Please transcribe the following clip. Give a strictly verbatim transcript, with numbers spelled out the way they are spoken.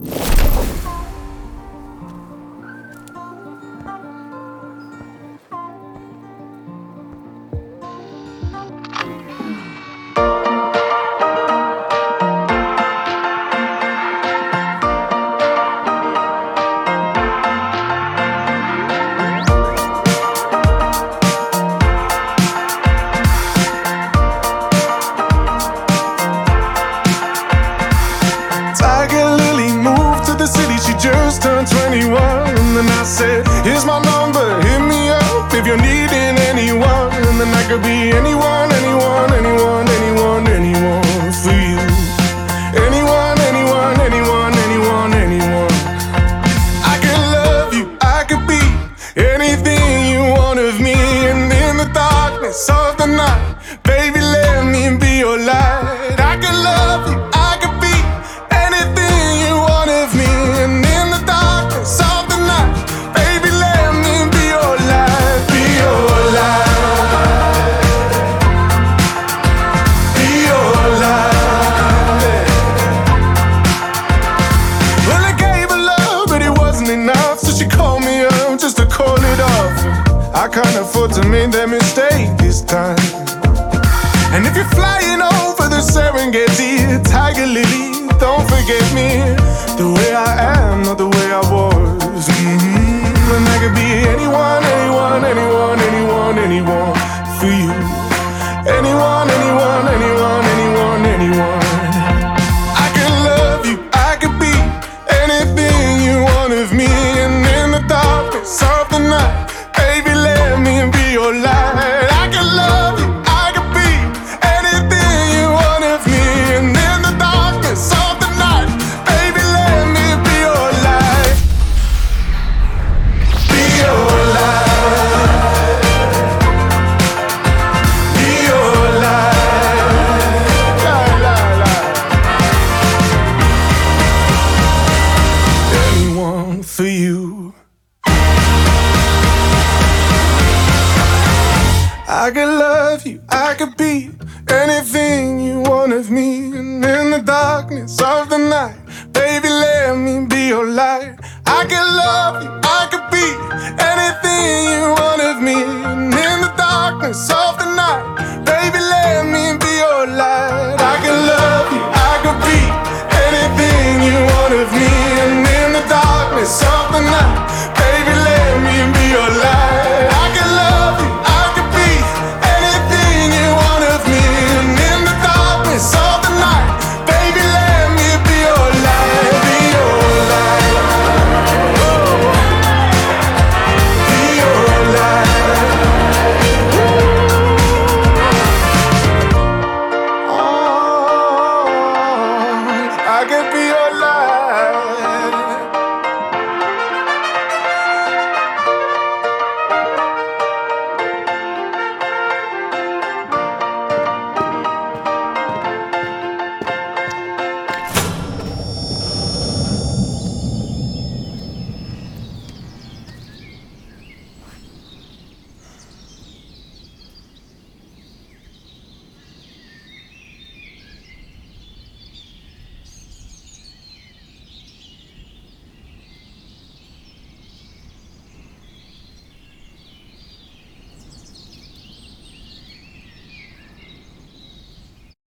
Just turned twenty-one, and then I said, here's my number, hit me up if you're needing anyone. And then I could be anyone, anyone, anyone, anyone, anyone for you. Anyone, anyone, anyone, anyone, anyone. I could love you, I could be anything you want of me. And in the darkness of the night, baby, let me be your light. I could love you, I could be anything you want of me. And of the night, baby, let me be your light, be your light, be your light. Well, I gave her love, but it wasn't enough, so she called me up just to call it off. I can't afford to make that mistake this time. And if you're flying over the Serengeti, Tiger Lily, don't forget me. The way I am, not the way I was. Mm-hmm. And I could be anyone, anyone, anyone, anyone, anyone for you. Anyone, anyone, anyone, anyone, anyone. I could love you, I could be anything you want of me. And in the darkness of the night, baby, let me be your light. I could love you, I could be anything you want of me. And in the darkness of the night, baby, let me be your light. Be your light. Be your light. La, la, la. Anyone for you. I could love you, I could be anything you want of me. And in the darkness of the night, baby, let me be your light. I could love you, I could be anything you want of me. And in the darkness of the night, baby, let me be your light. I could love you, I could be anything you want of me. And in the darkness of the night, baby, let me be your light. I could love you, I could be anything you want of me. And in the darkness of the night, baby, let me be your light, be your light, be your light. Oh, I could be